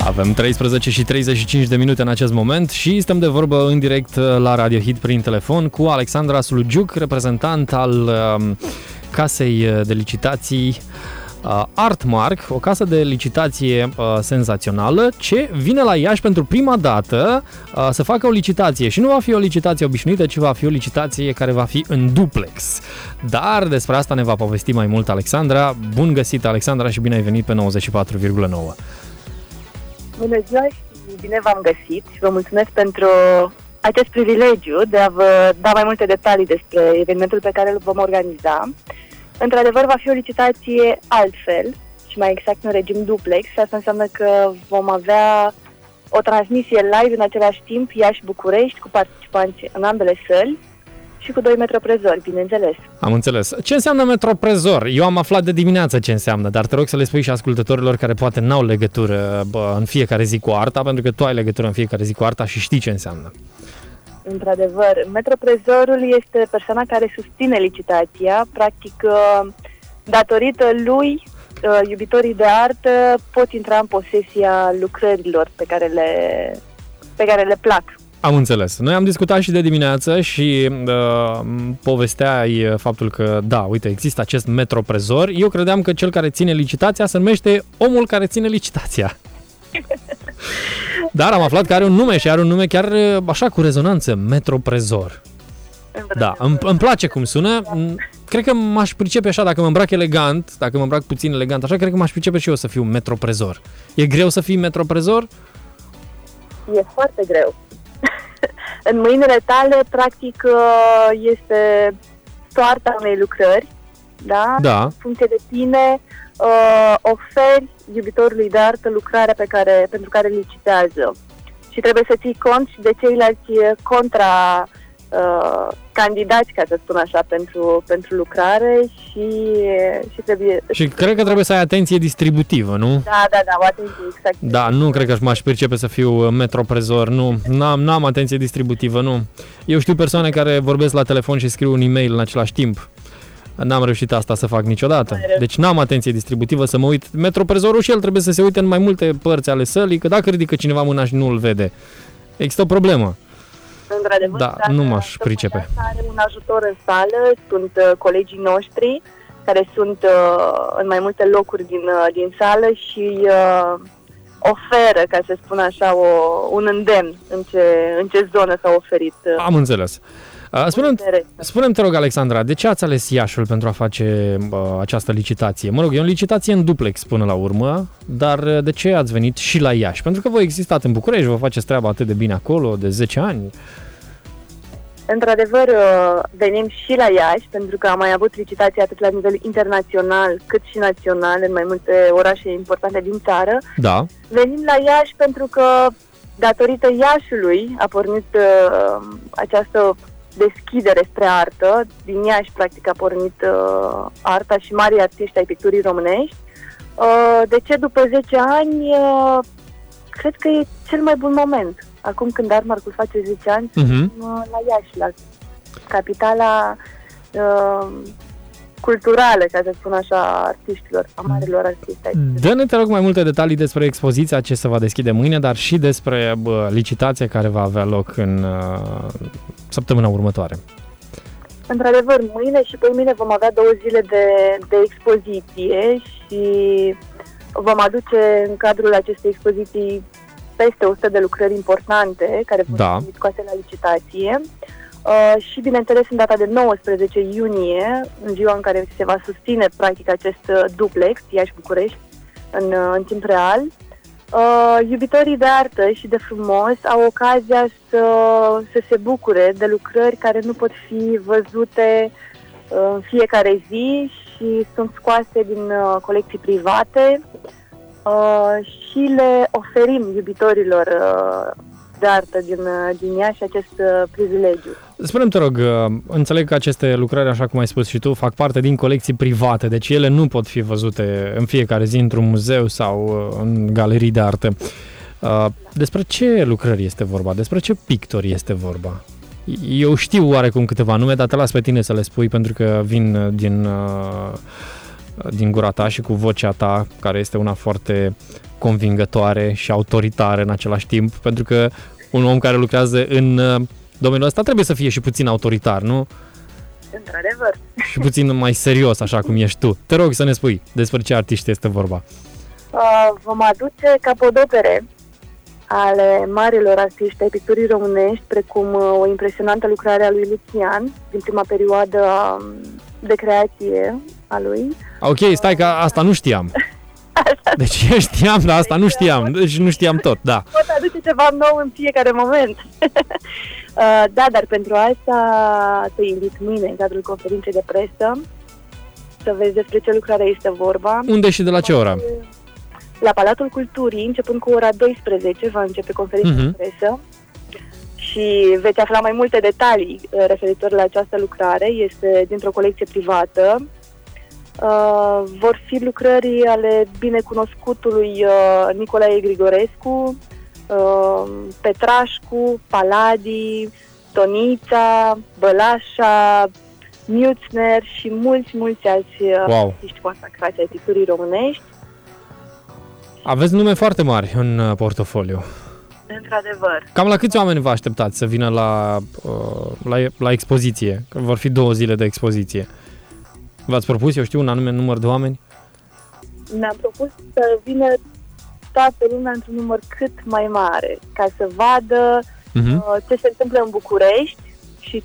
Avem 13 și 35 de minute în acest moment și stăm de vorbă în direct la Radio Hit prin telefon cu Alexandra Slugiuc, reprezentant al casei de licitații Artmark, o casă de licitație senzațională, ce vine la Iași pentru prima dată să facă o licitație. Și nu va fi o licitație obișnuită, ci va fi o licitație care va fi în duplex. Dar despre asta ne va povesti mai mult Alexandra. Bun găsit, Alexandra, și bine ai venit pe 94,9. Bună ziua și bine v-am găsit și vă mulțumesc pentru acest privilegiu de a vă da mai multe detalii despre evenimentul pe care îl vom organiza. Într-adevăr, va fi o licitație altfel și mai exact în regim duplex. Asta înseamnă că vom avea o transmisie live în același timp Iași-București cu participanți în ambele săli și cu 2 metroprezori, bineînțeles. Am înțeles. Ce înseamnă metroprezor? Eu am aflat de dimineață ce înseamnă, dar te rog să le spui și ascultătorilor care poate n-au legătură în fiecare zi cu arta, pentru că tu ai legătură în fiecare zi cu arta și știi ce înseamnă. Într-adevăr, metroprezorul este persoana care susține licitația. Practic, datorită lui, iubitorii de artă pot intra în posesia lucrărilor pe care le plac. Am înțeles. Noi am discutat și de dimineață și povesteai faptul că, da, uite, există acest metroprezor. Eu credeam că cel care ține licitația se numește omul care ține licitația. Dar am aflat că are un nume și are un nume chiar așa cu rezonanță, metroprezor. Da, îmi place cum sună. Cred că m-aș pricepe așa, dacă mă îmbrac elegant, dacă mă îmbrac puțin elegant, așa, cred că m-aș pricepe și eu să fiu metroprezor. E greu să fii metroprezor? E foarte greu. În mâinile tale, practic, este soarta unei lucrări, da? Da. În funcție de tine, oferi iubitorului de artă lucrarea pentru care licitează. Și trebuie să ții cont și de ceilalți candidați, ca să spun așa, pentru lucrare și trebuie... Și cred că trebuie să ai atenție distributivă, nu? Da, o atenție exact. Da, nu cred că m-aș pricepe să fiu metroprezor, nu. N-am atenție distributivă, nu. Eu știu persoane care vorbesc la telefon și scriu un e-mail în același timp. N-am reușit asta să fac niciodată. Deci n-am atenție distributivă să mă uit. Metroprezorul și el trebuie să se uite în mai multe părți ale sălii, că dacă ridică cineva mâna și nu îl vede, există o problemă. Într-adevăr, da, nu m-aș pricepe. Are un ajutor în sală, sunt colegii noștri care sunt în mai multe locuri din sală și oferă, ca să spun așa, un îndemn în ce zonă s-a oferit. Am înțeles. Spune-mi, te rog, Alexandra, de ce ați ales Iașul pentru a face această licitație? Mă rog, e o licitație în duplex până la urmă, dar de ce ați venit și la Iași? Pentru că voi existați în București, vă faceți treaba atât de bine acolo, de 10 ani. Într-adevăr, venim și la Iași, pentru că am mai avut licitații atât la nivel internațional, cât și național, în mai multe orașe importante din țară. Da. Venim la Iași pentru că, datorită Iașului, a pornit această deschidere spre artă. Din Iași, practic, a pornit arta și mari artiști ai picturii românești. De ce după 10 ani? Cred că e cel mai bun moment. Acum când Artmark-ul face 10 ani, la Iași, la capitala culturală, ca să spun așa, artiștilor, a marilor artiști. Dă-ne, te rog, mai multe detalii despre expoziția ce se va deschide mâine, dar și despre licitația care va avea loc în săptămâna următoare. Într-adevăr, mâine și poimâine vom avea 2 zile de expoziție și vom aduce în cadrul acestei expoziții peste 100 de lucrări importante care vor fi scoase la licitație. Și, bineînțeles, în data de 19 iunie, în ziua în care se va susține, practic, acest duplex, Iași-București, în timp real, iubitorii de artă și de frumos au ocazia să se bucure de lucrări care nu pot fi văzute în fiecare zi și sunt scoase din colecții private și le oferim iubitorilor de artă din Iași acest privilegiu. Spune-mi, te rog, înțeleg că aceste lucrări, așa cum ai spus și tu, fac parte din colecții private, deci ele nu pot fi văzute în fiecare zi într-un muzeu sau în galerii de artă. Despre ce lucrări este vorba? Despre ce pictori este vorba? Eu știu oarecum câteva nume, dar te las pe tine să le spui, pentru că vin din gura ta și cu vocea ta, care este una foarte convingătoare și autoritară în același timp, pentru că un om care lucrează în domeniul ăsta trebuie să fie și puțin autoritar, nu? Într-adevăr. Și puțin mai serios, așa cum ești tu. Te rog să ne spui despre ce artiști este vorba. Vom aduce capodopere ale marilor artiști ai picturii românești, precum o impresionantă lucrare a lui Lucian, din prima perioadă de creație a lui. Ok, stai că asta nu știam. Deci eu știam, dar asta nu știam. Deci nu știam tot, da. Pot aduce ceva nou în fiecare moment. Da, dar pentru asta te invit mâine în cadrul conferinței de presă să vezi despre ce lucrare este vorba. Unde și de la ce oră? La Palatul Culturii, începând cu ora 12, va începe conferința de presă și veți afla mai multe detalii referitor la această lucrare. Este dintr-o colecție privată. Vor fi lucrări ale binecunoscutului Nicolae Grigorescu, Petrașcu, Paladi, Tonița, Bălașa, Muțner și mulți alți artiști consacrați ai picturii românești. Aveți nume foarte mari în portofoliu. Într-adevăr. Cam la câți oameni vă așteptați să vină la expoziție? Că vor fi 2 zile de expoziție. V-ați propus, eu știu, un anume număr de oameni? Ne-am propus să vină toată lumea într-un număr cât mai mare, ca să vadă ce se întâmplă în București și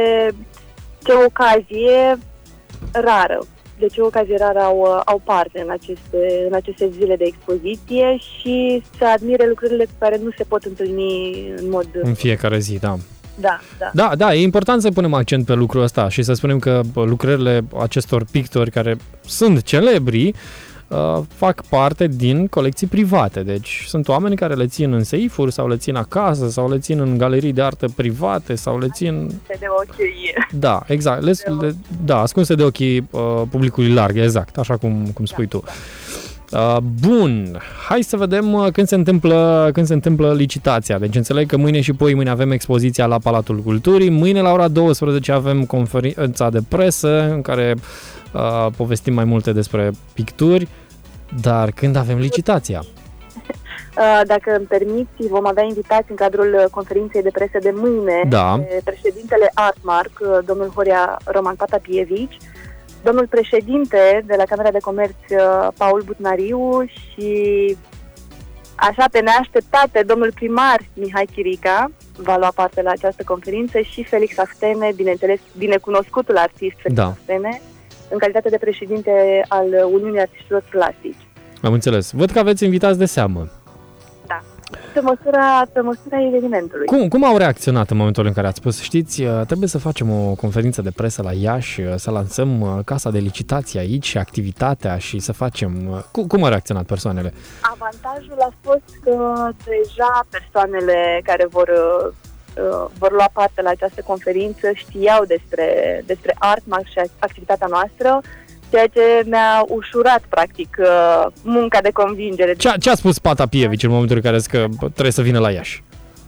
ce ocazie rară. De ce ocazie rară au parte în aceste zile de expoziție și să admire lucrurile cu care nu se pot întâlni în fiecare zi, da. Da, e important să punem accent pe lucrul ăsta și să spunem că lucrările acestor pictori care sunt celebri fac parte din colecții private. Deci sunt oameni care le țin în seifuri sau le țin acasă sau le țin în galerii de artă private sau le țin... de ochii. Da, exact. Ascunse de ochii publicului larg, exact, așa cum spui tu. Bun, hai să vedem când se întâmplă licitația. Deci înțeleg că mâine și mâine avem expoziția la Palatul Culturii. Mâine la ora 12 avem conferința de presă în care povestim mai multe despre picturi. Dar când avem licitația? Dacă îmi permiți, vom avea invitați în cadrul conferinței de presă de mâine de președintele Artmark, domnul Horia Roman Patapievici, domnul președinte de la Camera de Comerț, Paul Butnariu, și așa pe neașteptate, domnul primar Mihai Chirica va lua parte la această conferință și Felix Aftene, bineînțeles, binecunoscutul artist Felix Aftene, în calitate de președinte al Uniunii Artiștilor Plastici. Am înțeles. Văd că aveți invitați de seamă. Da. Pe măsura evenimentului. Cum au reacționat în momentul în care ați spus, știți, trebuie să facem o conferință de presă la Iași, să lansăm casa de licitație aici și activitatea și să facem... Cum au reacționat persoanele? Avantajul a fost că deja persoanele care vor lua parte la această conferință știau despre Artmark și activitatea noastră, ceea ce mi-a ușurat, practic, munca de convingere. Ce a spus Patapievici în momentul în care a zis că trebuie să vină la Iași?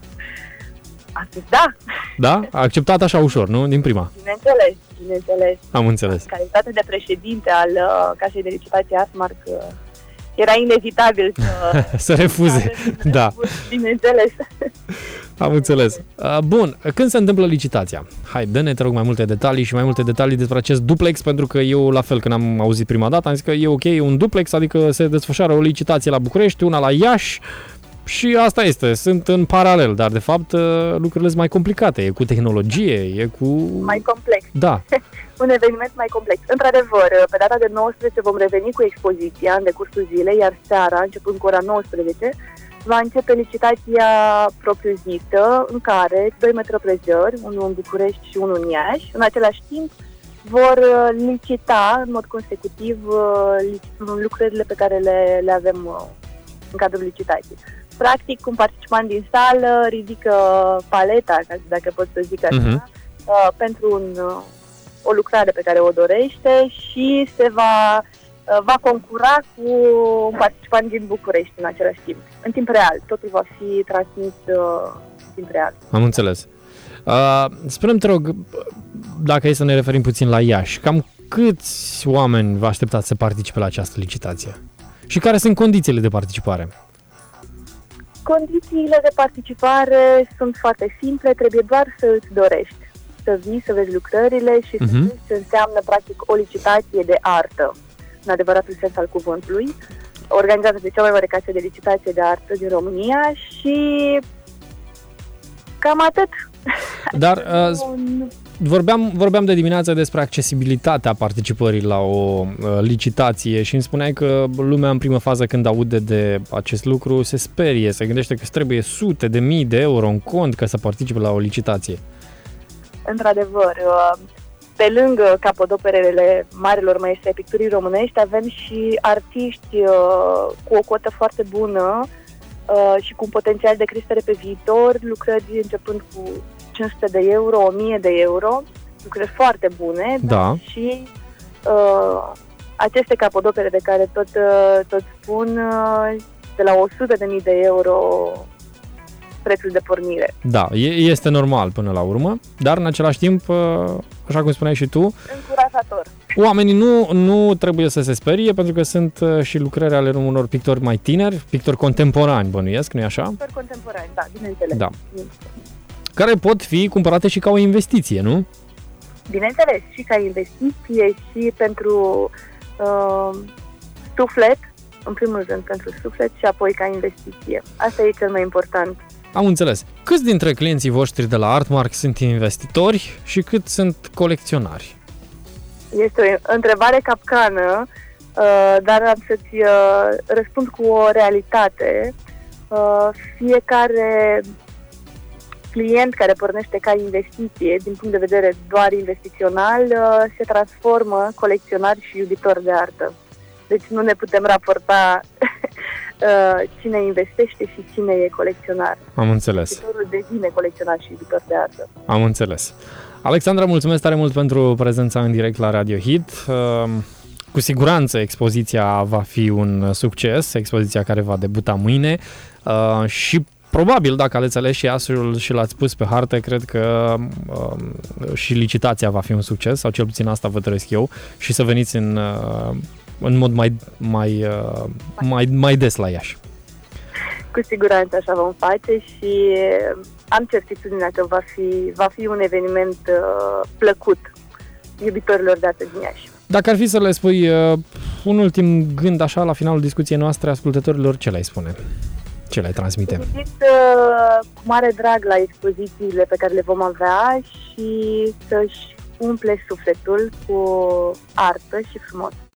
A spus da. Da? A acceptat așa ușor, nu? Din prima? Bineînțeles. Am înțeles. În calitate de președinte al Casei de Licitație Artmark, era inevitabil să refuze. Da. Bineînțeles. Am înțeles. Bun, când se întâmplă licitația? Hai, dă-ne, te rog, mai multe detalii și mai multe detalii despre acest duplex, pentru că eu, la fel, când am auzit prima dată, am zis că e ok, un duplex, adică se desfășoară o licitație la București, una la Iași și asta este, sunt în paralel, dar de fapt lucrurile sunt mai complicate, e cu tehnologie, e cu... Mai complex. Da. Un eveniment mai complex. Într-adevăr, pe data de 19 vom reveni cu expoziția în decursul zilei, iar seara, începând cu ora 19, va începe licitația propriu-zisă, în care 2 metroprezori, unul în București și unul în Iași, în același timp vor licita în mod consecutiv lucrările pe care le avem în cadrul licitației. Practic, un participant din sală ridică paleta, dacă pot să zic așa, pentru o lucrare pe care o dorește și se va concura cu un participant din București în același timp. În timp real. Totul va fi transmis în timp real. Am înțeles. Spune-mi, te rog, dacă e să ne referim puțin la Iași, cam câți oameni vă așteptați să participe la această licitație? Și care sunt condițiile de participare? Condițiile de participare sunt foarte simple, trebuie doar să îți dorești. Să vii, să vezi lucrările și să vezi ce înseamnă practic o licitație de artă, în adevăratul sens al cuvântului, organizată de cea mai mare casă de licitație de artă din România și cam atât. Dar vorbeam de dimineață despre accesibilitatea participării la o licitație și îmi spuneai că lumea în primă fază când aude de acest lucru se sperie, se gândește că îți trebuie sute de mii de euro în cont ca să participe la o licitație. Într-adevăr, pe lângă capodoperele marilor maestri ai picturii românești, avem și artiști cu o cotă foarte bună și cu un potențial de creștere pe viitor, lucrări începând cu 500 de euro, 1000 de euro, lucrări foarte bune, da. Dar și aceste capodopere de care tot spun, de la 100.000 de euro prețul de pornire. Da, este normal până la urmă, dar în același timp, așa cum spuneai și tu, încurajator. Oamenii nu trebuie să se sperie, pentru că sunt și lucrări ale unor pictori mai tineri, pictori contemporani, bănuiesc, nu-i așa? Pictori contemporani, da, bineînțeles. Da. Care pot fi cumpărate și ca o investiție, nu? Bineînțeles, și ca investiție și pentru suflet, în primul rând pentru suflet și apoi ca investiție. Asta e cel mai important. Am înțeles. Câți dintre clienții voștri de la Artmark sunt investitori și cât sunt colecționari? Este o întrebare capcană, dar am să-ți răspund cu o realitate. Fiecare client care pornește ca investiție, din punct de vedere doar investițional, se transformă colecționar și iubitor de artă. Deci nu ne putem raporta cine investește și cine e colecționar. Am înțeles. Iubitorul devine colecționar și iubitor de artă. Am înțeles. Alexandra, mulțumesc tare mult pentru prezența în direct la Radio Hit. Cu siguranță expoziția va fi un succes, expoziția care va debuta mâine și probabil, dacă ați ales și asul și l-ați pus pe hartă, cred că și licitația va fi un succes, sau cel puțin asta vă doresc eu, și să veniți în mod mai des la Iași. Cu siguranță așa vom face și am certitudinea că va fi un eveniment plăcut iubitorilor de artă din Iași. Dacă ar fi să le spui un ultim gând așa la finalul discuției noastre ascultătorilor, ce le-ai spune? Ce le-ai transmite? Invit cu mare drag la expozițiile pe care le vom avea și să-și umple sufletul cu artă și frumos.